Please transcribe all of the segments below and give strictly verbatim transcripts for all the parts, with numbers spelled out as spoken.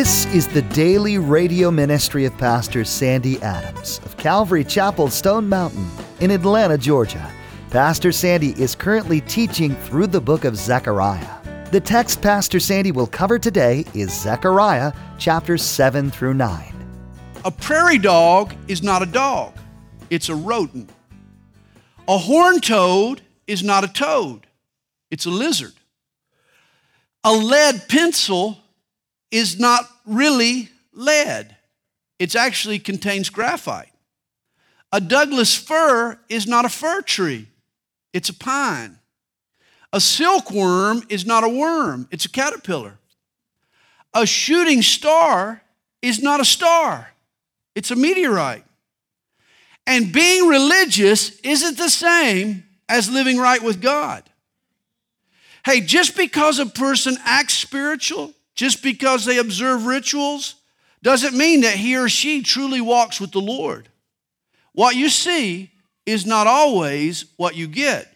This is the daily radio ministry of Pastor Sandy Adams of Calvary Chapel, Stone Mountain in Atlanta, Georgia. Pastor Sandy is currently teaching through the book of Zechariah. The text Pastor Sandy will cover today is Zechariah chapters seven through nine. A prairie dog is not a dog, it's a rodent. A horned toad is not a toad, it's a lizard. A lead pencil is not really lead. It actually contains graphite. A Douglas fir is not a fir tree. It's a pine. A silkworm is not a worm. It's a caterpillar. A shooting star is not a star. It's a meteorite. And being religious isn't the same as living right with God. Hey, just because a person acts spiritual, just because they observe rituals, doesn't mean that he or she truly walks with the Lord. What you see is not always what you get.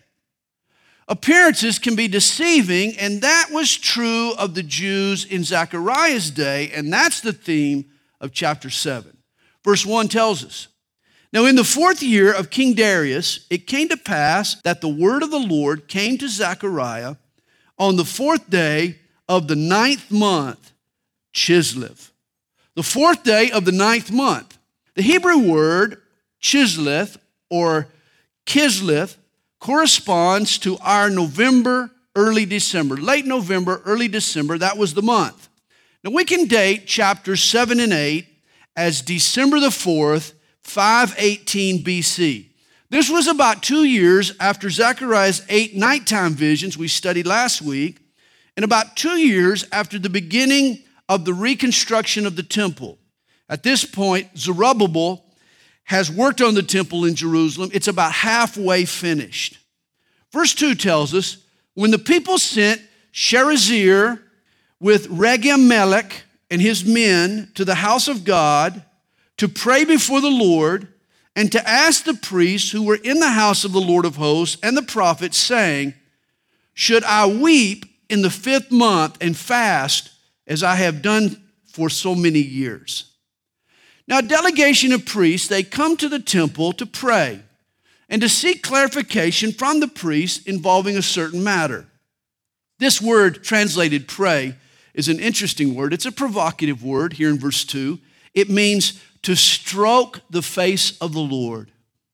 Appearances can be deceiving, and that was true of the Jews in Zechariah's day, and that's the theme of chapter seven. Verse one tells us, "Now in the fourth year of King Darius, it came to pass that the word of the Lord came to Zechariah on the fourth day of the ninth month, Chislev." The fourth day of the ninth month. The Hebrew word Chislev or Kislev corresponds to our November, early December. Late November, early December, that was the month. Now we can date chapters seven and eight as December the fourth, five eighteen B C. This was about two years after Zechariah's eight nighttime visions we studied last week, and about two years after the beginning of the reconstruction of the temple. At this point, Zerubbabel has worked on the temple in Jerusalem. It's about halfway finished. Verse two tells us, when the people sent Sherezer with Regem-Melech and his men to the house of God to pray before the Lord and to ask the priests who were in the house of the Lord of hosts and the prophets, saying, "Should I weep in the fifth month and fast as I have done for so many years?" Now, a delegation of priests, they come to the temple to pray and to seek clarification from the priests involving a certain matter. This word translated pray is an interesting word. It's a provocative word here in verse two. It means to stroke the face of the Lord.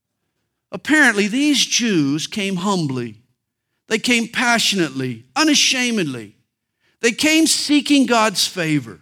Apparently, these Jews came humbly. They came passionately, unashamedly. They came seeking God's favor.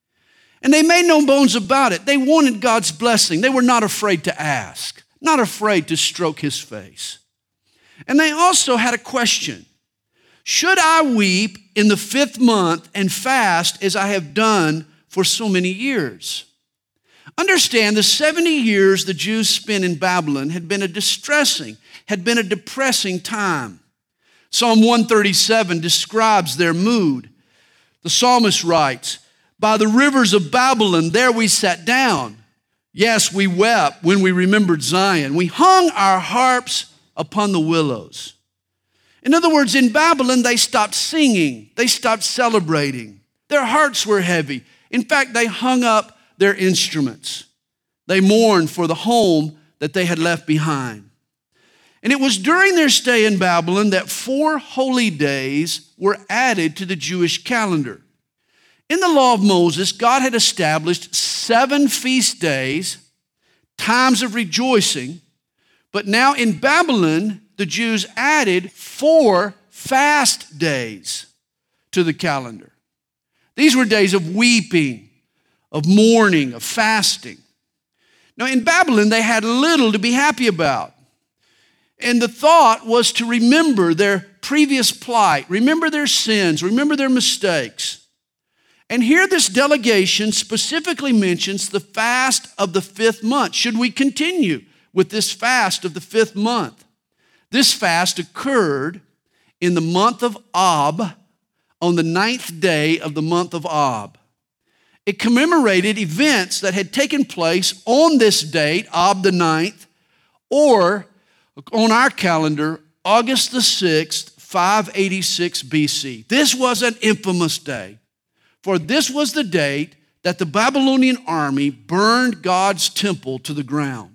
And they made no bones about it. They wanted God's blessing. They were not afraid to ask, not afraid to stroke his face. And they also had a question. Should I weep in the fifth month and fast as I have done for so many years? Understand, the seventy years the Jews spent in Babylon had been a distressing, had been a depressing time. Psalm one thirty-seven describes their mood. The psalmist writes, "By the rivers of Babylon, there we sat down. Yes, we wept when we remembered Zion. We hung our harps upon the willows." In other words, in Babylon, they stopped singing. They stopped celebrating. Their hearts were heavy. In fact, they hung up their instruments. They mourned for the home that they had left behind. And it was during their stay in Babylon that four holy days were added to the Jewish calendar. In the law of Moses, God had established seven feast days, times of rejoicing, but now in Babylon, the Jews added four fast days to the calendar. These were days of weeping, of mourning, of fasting. Now in Babylon, they had little to be happy about. And the thought was to remember their previous plight, remember their sins, remember their mistakes. And here this delegation specifically mentions the fast of the fifth month. Should we continue with this fast of the fifth month? This fast occurred in the month of Ab, on the ninth day of the month of Ab. It commemorated events that had taken place on this date, Ab the ninth, or on our calendar, August the sixth, five eighty-six B C. This was an infamous day, for this was the date that the Babylonian army burned God's temple to the ground.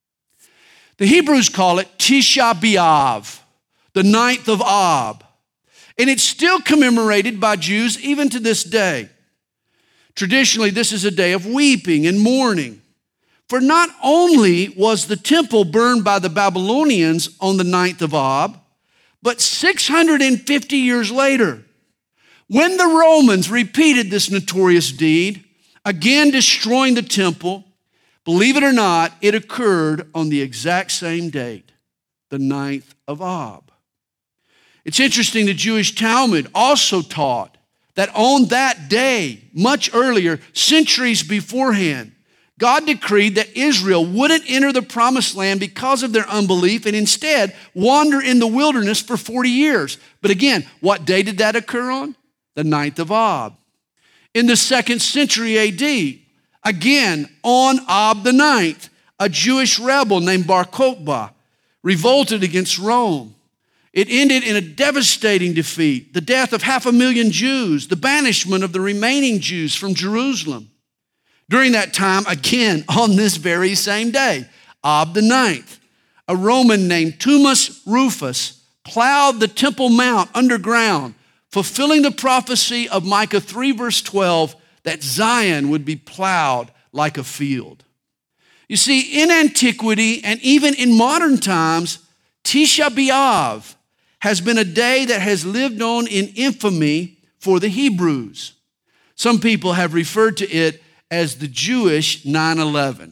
The Hebrews call it Tisha B'Av, the ninth of Ab, and it's still commemorated by Jews even to this day. Traditionally, this is a day of weeping and mourning. For not only was the temple burned by the Babylonians on the ninth of Ab, but six hundred fifty years later, when the Romans repeated this notorious deed, again destroying the temple, believe it or not, it occurred on the exact same date, the ninth of Ab. It's interesting, the Jewish Talmud also taught that on that day, much earlier, centuries beforehand, God decreed that Israel wouldn't enter the promised land because of their unbelief and instead wander in the wilderness for forty years. But again, what day did that occur on? The ninth of Ab. In the second century A D, again, on Ab the ninth, a Jewish rebel named Bar Kokhba revolted against Rome. It ended in a devastating defeat, the death of half a million Jews, the banishment of the remaining Jews from Jerusalem. During that time, again, on this very same day, Ab the ninth, a Roman named Tumus Rufus plowed the Temple Mount underground, fulfilling the prophecy of Micah three verse twelve that Zion would be plowed like a field. You see, in antiquity and even in modern times, Tisha B'Av has been a day that has lived on in infamy for the Hebrews. Some people have referred to it as the Jewish nine eleven.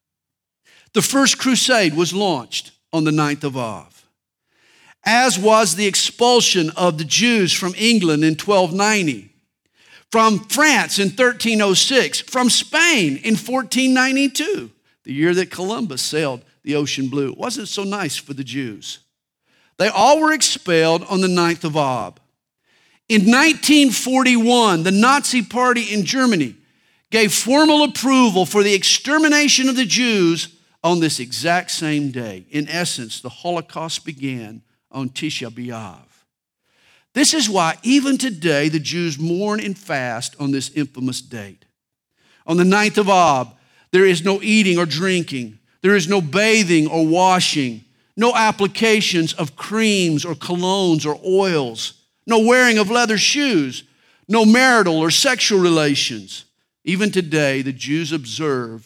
The first crusade was launched on the ninth of Av, as was the expulsion of the Jews from England in twelve ninety, from France in thirteen oh six, from Spain in fourteen ninety-two, the year that Columbus sailed the ocean blue. It wasn't so nice for the Jews. They all were expelled on the ninth of Av. In nineteen forty-one, the Nazi Party in Germany gave formal approval for the extermination of the Jews on this exact same day. In essence, the Holocaust began on Tisha B'Av. This is why even today the Jews mourn and fast on this infamous date. On the ninth of Ab, there is no eating or drinking. There is no bathing or washing. No applications of creams or colognes or oils. No wearing of leather shoes. No marital or sexual relations. Even today, the Jews observe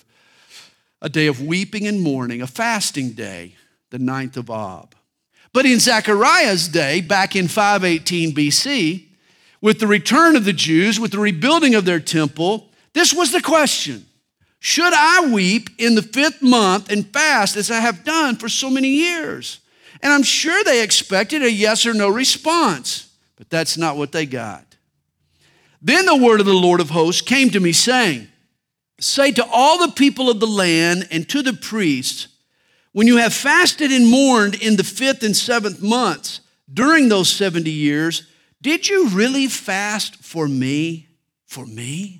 a day of weeping and mourning, a fasting day, the ninth of Ab. But in Zechariah's day, back in five eighteen B C, with the return of the Jews, with the rebuilding of their temple, this was the question: should I weep in the fifth month and fast as I have done for so many years? And I'm sure they expected a yes or no response, but that's not what they got. Then the word of the Lord of hosts came to me, saying, say to all the people of the land and to the priests, when you have fasted and mourned in the fifth and seventh months during those seventy years, did you really fast for me? For me?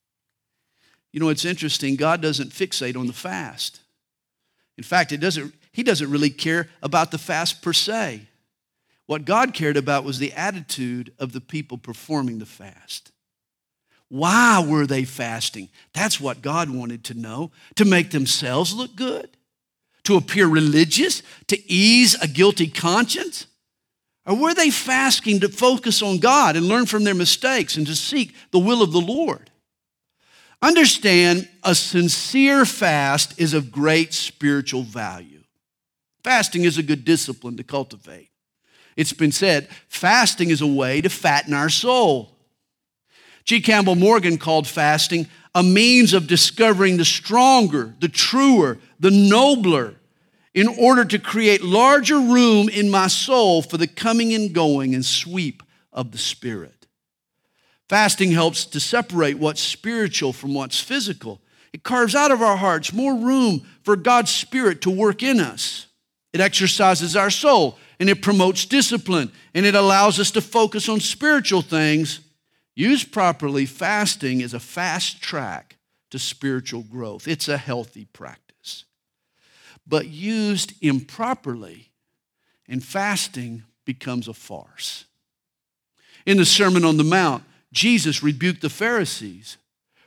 You know, it's interesting. God doesn't fixate on the fast. In fact, it doesn't, he doesn't really care about the fast per se. What God cared about was the attitude of the people performing the fast. Why were they fasting? That's what God wanted to know. To make themselves look good? To appear religious? To ease a guilty conscience? Or were they fasting to focus on God and learn from their mistakes and to seek the will of the Lord? Understand, a sincere fast is of great spiritual value. Fasting is a good discipline to cultivate. It's been said, fasting is a way to fatten our soul. G. Campbell Morgan called fasting a means of discovering the stronger, the truer, the nobler, in order to create larger room in my soul for the coming and going and sweep of the Spirit. Fasting helps to separate what's spiritual from what's physical. It carves out of our hearts more room for God's Spirit to work in us. It exercises our soul, and it promotes discipline, and it allows us to focus on spiritual things. Used properly, fasting is a fast track to spiritual growth. It's a healthy practice. But used improperly, and fasting becomes a farce. In the Sermon on the Mount, Jesus rebuked the Pharisees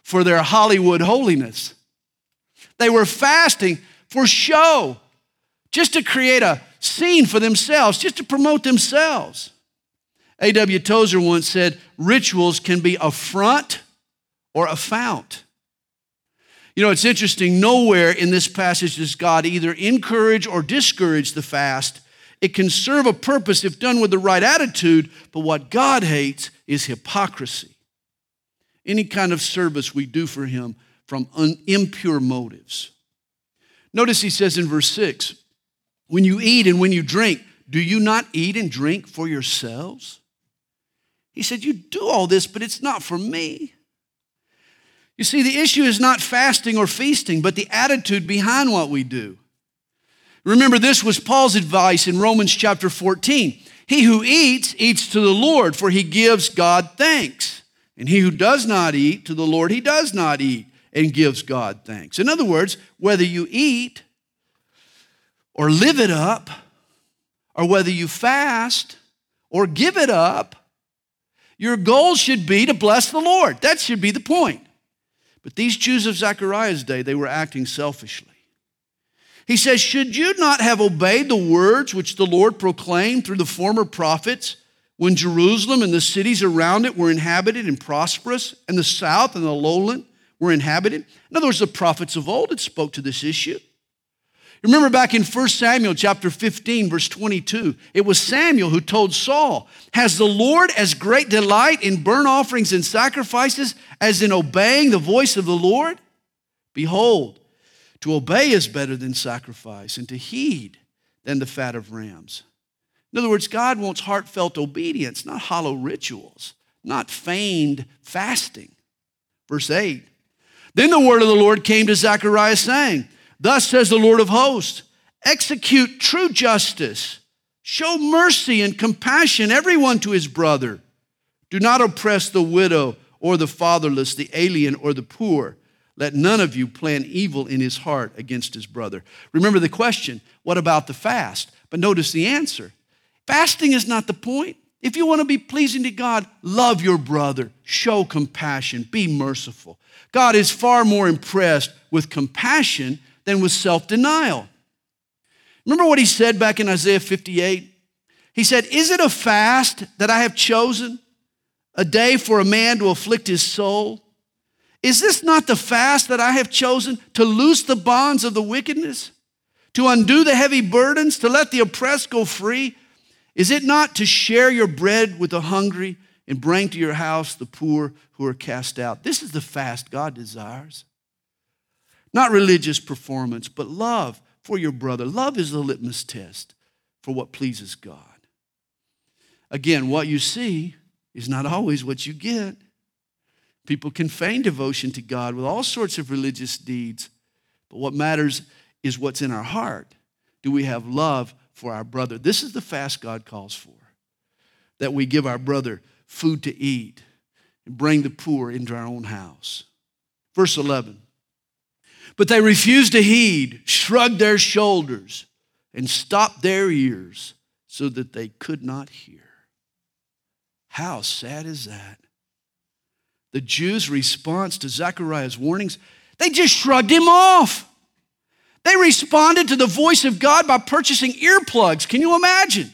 for their Hollywood holiness. They were fasting for show, just to create a scene for themselves, just to promote themselves. A W Tozer once said, rituals can be a front or a fount. You know, it's interesting, nowhere in this passage does God either encourage or discourage the fast. It can serve a purpose if done with the right attitude, but what God hates is hypocrisy. Any kind of service we do for him from un- impure motives. Notice he says in verse six, when you eat and when you drink, do you not eat and drink for yourselves? He said, you do all this, but it's not for me. You see, the issue is not fasting or feasting, but the attitude behind what we do. Remember, this was Paul's advice in Romans chapter fourteen. He who eats, eats to the Lord, for he gives God thanks. And he who does not eat, to the Lord he does not eat, and gives God thanks. In other words, whether you eat or live it up, or whether you fast or give it up, your goal should be to bless the Lord. That should be the point. But these Jews of Zechariah's day, they were acting selfishly. He says, should you not have obeyed the words which the Lord proclaimed through the former prophets when Jerusalem and the cities around it were inhabited and prosperous, and the south and the lowland were inhabited? In other words, the prophets of old had spoke to this issue. Remember back in First Samuel chapter fifteen, verse twenty-two, it was Samuel who told Saul, has the Lord as great delight in burnt offerings and sacrifices as in obeying the voice of the Lord? Behold, to obey is better than sacrifice, and to heed than the fat of rams. In other words, God wants heartfelt obedience, not hollow rituals, not feigned fasting. Verse eight, then the word of the Lord came to Zechariah saying, thus says the Lord of hosts, execute true justice, show mercy and compassion everyone to his brother. Do not oppress the widow or the fatherless, the alien or the poor. Let none of you plan evil in his heart against his brother. Remember the question, what about the fast? But notice the answer. Fasting is not the point. If you want to be pleasing to God, love your brother, show compassion, be merciful. God is far more impressed with compassion than with self-denial. Remember what he said back in Isaiah fifty-eight? He said, is it a fast that I have chosen, a day for a man to afflict his soul? Is this not the fast that I have chosen, to loose the bonds of the wickedness, to undo the heavy burdens, to let the oppressed go free? Is it not to share your bread with the hungry and bring to your house the poor who are cast out? This is the fast God desires. Not religious performance, but love for your brother. Love is the litmus test for what pleases God. Again, what you see is not always what you get. People can feign devotion to God with all sorts of religious deeds, but what matters is what's in our heart. Do we have love for our brother? This is the fast God calls for, that we give our brother food to eat and bring the poor into our own house. Verse eleven, but they refused to heed, shrugged their shoulders, and stopped their ears so that they could not hear. How sad is that? The Jews' response to Zechariah's warnings, they just shrugged him off. They responded to the voice of God by purchasing earplugs. Can you imagine?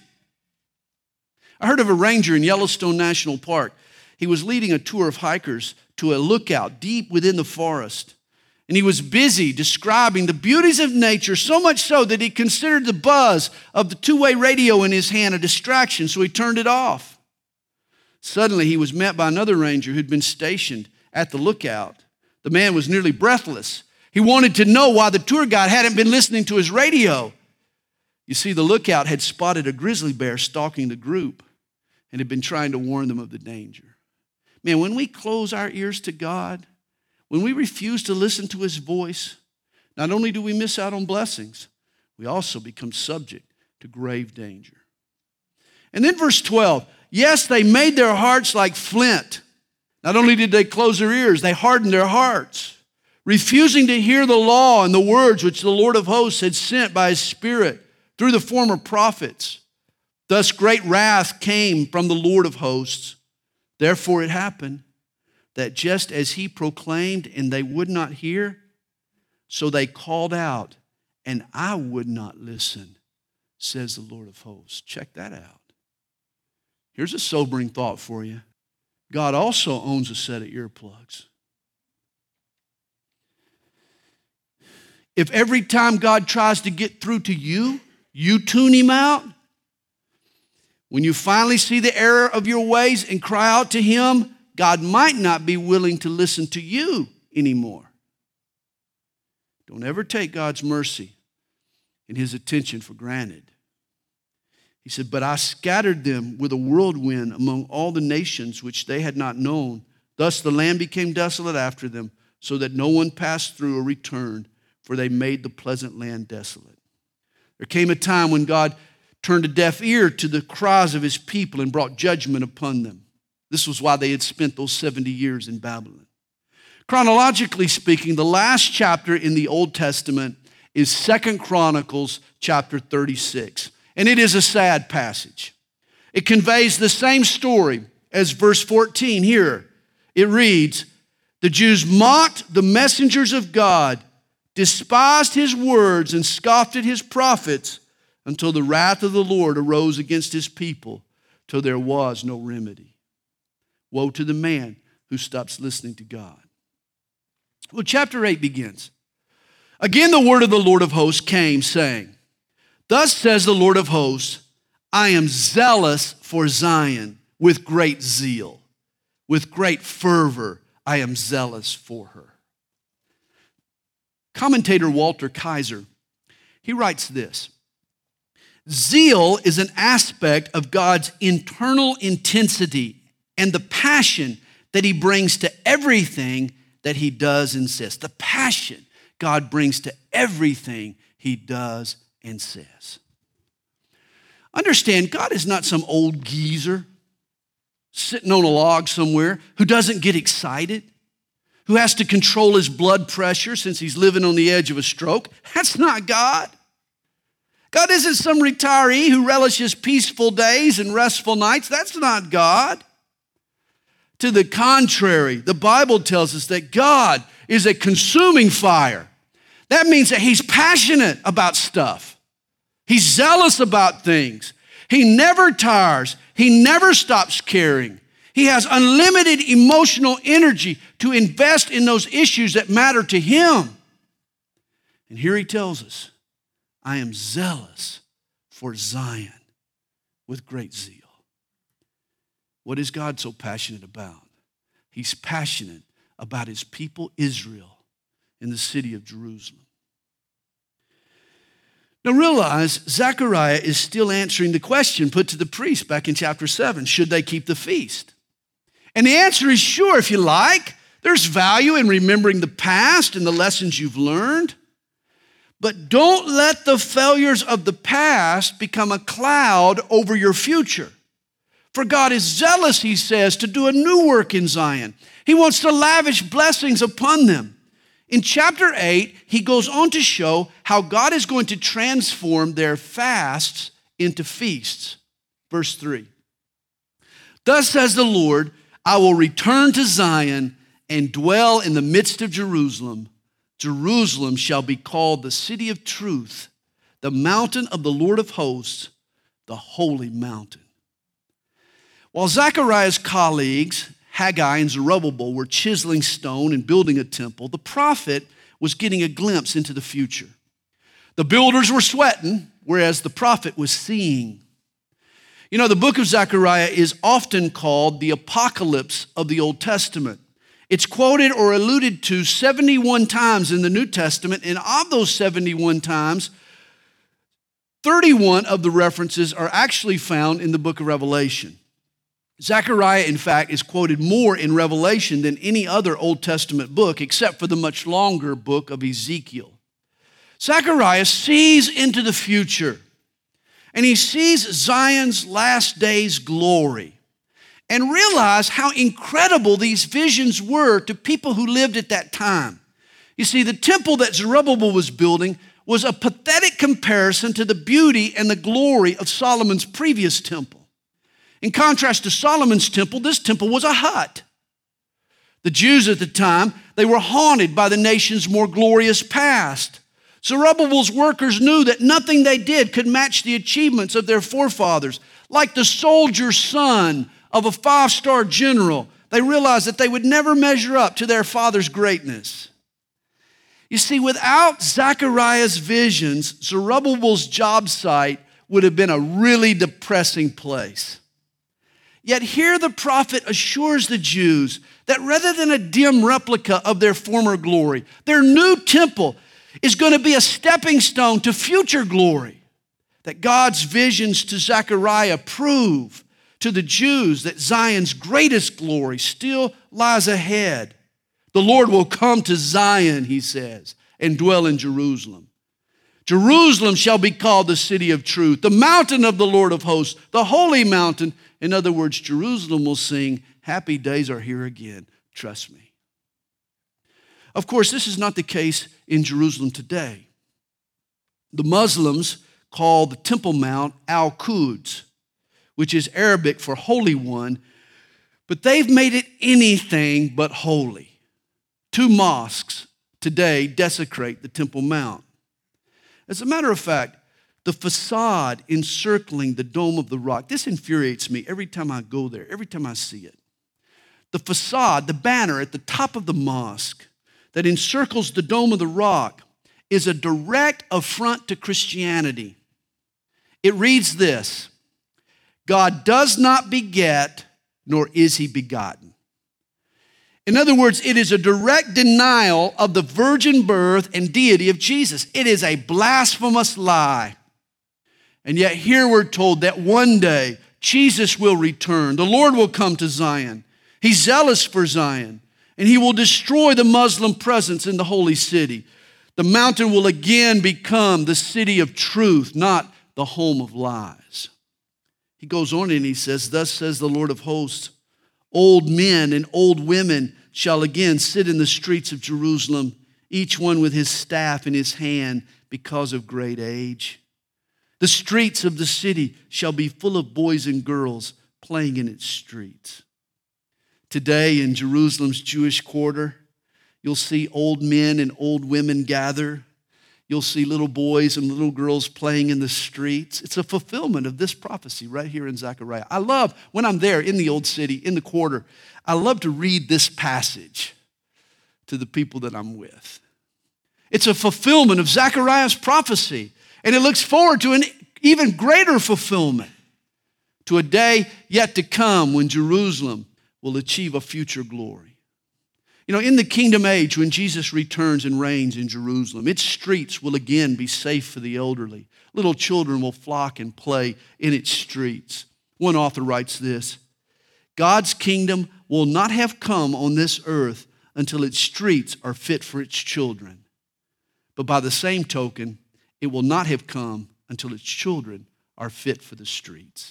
I heard of a ranger in Yellowstone National Park. He was leading a tour of hikers to a lookout deep within the forest. And he was busy describing the beauties of nature, so much so that he considered the buzz of the two-way radio in his hand a distraction, so he turned it off. Suddenly, he was met by another ranger who'd been stationed at the lookout. The man was nearly breathless. He wanted to know why the tour guide hadn't been listening to his radio. You see, the lookout had spotted a grizzly bear stalking the group and had been trying to warn them of the danger. Man, when we close our ears to God, when we refuse to listen to his voice, not only do we miss out on blessings, we also become subject to grave danger. And then verse twelve, yes, they made their hearts like flint. Not only did they close their ears, they hardened their hearts, refusing to hear the law and the words which the Lord of hosts had sent by his Spirit through the former prophets. Thus great wrath came from the Lord of hosts. Therefore it happened that just as he proclaimed and they would not hear, so they called out, and I would not listen, says the Lord of hosts. Check that out. Here's a sobering thought for you. God also owns a set of earplugs. If every time God tries to get through to you, you tune him out, when you finally see the error of your ways and cry out to him, God might not be willing to listen to you anymore. Don't ever take God's mercy and his attention for granted. He said, but I scattered them with a whirlwind among all the nations which they had not known. Thus the land became desolate after them, so that no one passed through or returned, for they made the pleasant land desolate. There came a time when God turned a deaf ear to the cries of his people and brought judgment upon them. This was why they had spent those seventy years in Babylon. Chronologically speaking, the last chapter in the Old Testament is Second Chronicles chapter thirty-six. And it is a sad passage. It conveys the same story as verse fourteen here. It reads, the Jews mocked the messengers of God, despised his words, and scoffed at his prophets until the wrath of the Lord arose against his people, till there was no remedy. Woe to the man who stops listening to God. Well, chapter eight begins. Again, the word of the Lord of hosts came, saying, thus says the Lord of hosts, I am zealous for Zion with great zeal. With great fervor, I am zealous for her. Commentator Walter Kaiser, he writes this, zeal is an aspect of God's internal intensity and the passion that he brings to everything that he does and says. The passion God brings to everything he does and says. Understand, God is not some old geezer sitting on a log somewhere who doesn't get excited, who has to control his blood pressure since he's living on the edge of a stroke. That's not God. God isn't some retiree who relishes peaceful days and restful nights. That's not God. To the contrary, the Bible tells us that God is a consuming fire. That means that he's passionate about stuff. He's zealous about things. He never tires. He never stops caring. He has unlimited emotional energy to invest in those issues that matter to him. And here he tells us, I am zealous for Zion with great zeal. What is God so passionate about? He's passionate about his people Israel in the city of Jerusalem. Now realize, Zechariah is still answering the question put to the priest back in chapter seven. Should they keep the feast? And the answer is sure, if you like. There's value in remembering the past and the lessons you've learned. But don't let the failures of the past become a cloud over your future. For God is zealous, he says, to do a new work in Zion. He wants to lavish blessings upon them. In chapter eight, he goes on to show how God is going to transform their fasts into feasts. Verse three. Thus says the Lord, I will return to Zion and dwell in the midst of Jerusalem. Jerusalem shall be called the city of truth, the mountain of the Lord of hosts, the holy mountain. While Zechariah's colleagues, Haggai and Zerubbabel, were chiseling stone and building a temple, the prophet was getting a glimpse into the future. The builders were sweating, whereas the prophet was seeing. You know, the book of Zechariah is often called the apocalypse of the Old Testament. It's quoted or alluded to seventy-one times in the New Testament, and of those seventy-one times, thirty-one of the references are actually found in the book of Revelation. Zechariah, in fact, is quoted more in Revelation than any other Old Testament book, except for the much longer book of Ezekiel. Zechariah sees into the future, and he sees Zion's last days glory, and realize how incredible these visions were to people who lived at that time. You see, the temple that Zerubbabel was building was a pathetic comparison to the beauty and the glory of Solomon's previous temple. In contrast to Solomon's temple, this temple was a hut. The Jews at the time, they were haunted by the nation's more glorious past. Zerubbabel's workers knew that nothing they did could match the achievements of their forefathers. Like the soldier's son of a five-star general, they realized that they would never measure up to their father's greatness. You see, without Zechariah's visions, Zerubbabel's job site would have been a really depressing place. Yet here the prophet assures the Jews that rather than a dim replica of their former glory, their new temple is going to be a stepping stone to future glory. That God's visions to Zechariah prove to the Jews that Zion's greatest glory still lies ahead. The Lord will come to Zion, he says, and dwell in Jerusalem. Jerusalem shall be called the city of truth, the mountain of the Lord of hosts, the holy mountain. In other words, Jerusalem will sing, happy days are here again. Trust me. Of course, this is not the case in Jerusalem today. The Muslims call the Temple Mount Al-Quds, which is Arabic for Holy One, but they've made it anything but holy. Two mosques today desecrate the Temple Mount. As a matter of fact, the facade encircling the Dome of the Rock, this infuriates me every time I go there, every time I see it. The facade, the banner at the top of the mosque that encircles the Dome of the Rock is a direct affront to Christianity. It reads this: God does not beget, nor is he begotten. In other words, it is a direct denial of the virgin birth and deity of Jesus. It is a blasphemous lie. And yet here we're told that one day Jesus will return. The Lord will come to Zion. He's zealous for Zion, and he will destroy the Muslim presence in the holy city. The mountain will again become the city of truth, not the home of lies. He goes on and he says, thus says the Lord of hosts, old men and old women shall again sit in the streets of Jerusalem, each one with his staff in his hand because of great age. The streets of the city shall be full of boys and girls playing in its streets. Today in Jerusalem's Jewish quarter, you'll see old men and old women gather. You'll see little boys and little girls playing in the streets. It's a fulfillment of this prophecy right here in Zechariah. I love, when I'm there in the old city, in the quarter, I love to read this passage to the people that I'm with. It's a fulfillment of Zechariah's prophecy, and it looks forward to an even greater fulfillment, to a day yet to come when Jerusalem will achieve a future glory. You know, in the kingdom age, when Jesus returns and reigns in Jerusalem, its streets will again be safe for the elderly. Little children will flock and play in its streets. One author writes this: God's kingdom will not have come on this earth until its streets are fit for its children. But by the same token, it will not have come until its children are fit for the streets.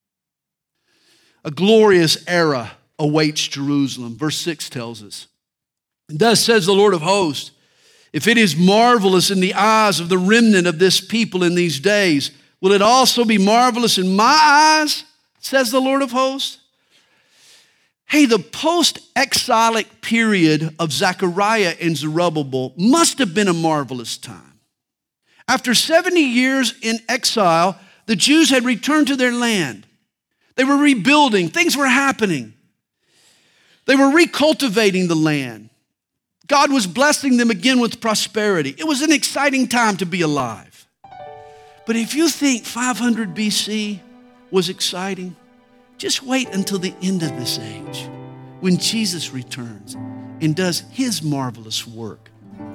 A glorious era awaits Jerusalem. Verse six tells us, thus says the Lord of hosts, if it is marvelous in the eyes of the remnant of this people in these days, will it also be marvelous in my eyes, says the Lord of hosts? Hey, the post-exilic period of Zechariah and Zerubbabel must have been a marvelous time. After seventy years in exile, the Jews had returned to their land. They were rebuilding. Things were happening. They were recultivating the land. God was blessing them again with prosperity. It was an exciting time to be alive. But if you think five hundred B C was exciting, just wait until the end of this age when Jesus returns and does his marvelous work.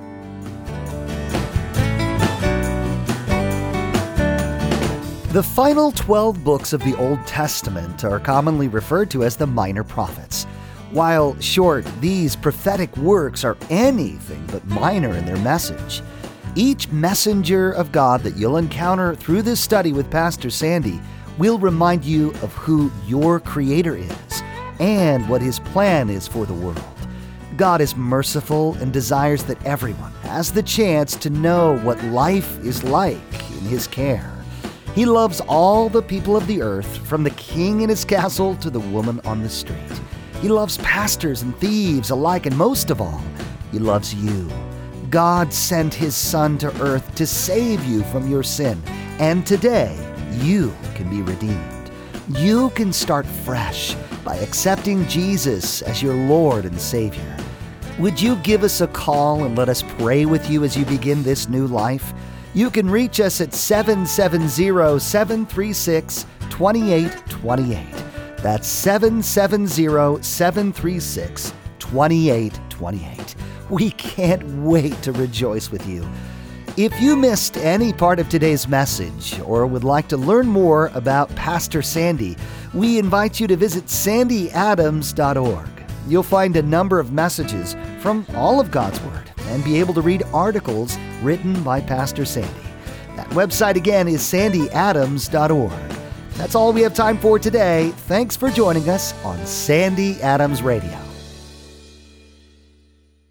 The final twelve books of the Old Testament are commonly referred to as the Minor Prophets. While short, these prophetic works are anything but minor in their message. Each messenger of God that you'll encounter through this study with Pastor Sandy will remind you of who your Creator is and what His plan is for the world. God is merciful and desires that everyone has the chance to know what life is like in His care. He loves all the people of the earth, from the king in his castle to the woman on the street. He loves pastors and thieves alike, and most of all, He loves you. God sent His Son to earth to save you from your sin, and today you can be redeemed. You can start fresh by accepting Jesus as your Lord and Savior. Would you give us a call and let us pray with you as you begin this new life? You can reach us at seven seven zero, seven three six, two eight two eight. That's seven seven zero, seven three six, two eight two eight. We can't wait to rejoice with you. If you missed any part of today's message or would like to learn more about Pastor Sandy, we invite you to visit sandy adams dot org. You'll find a number of messages from all of God's Word and be able to read articles written by Pastor Sandy. That website again is sandy adams dot org. That's all we have time for today. Thanks for joining us on Sandy Adams Radio.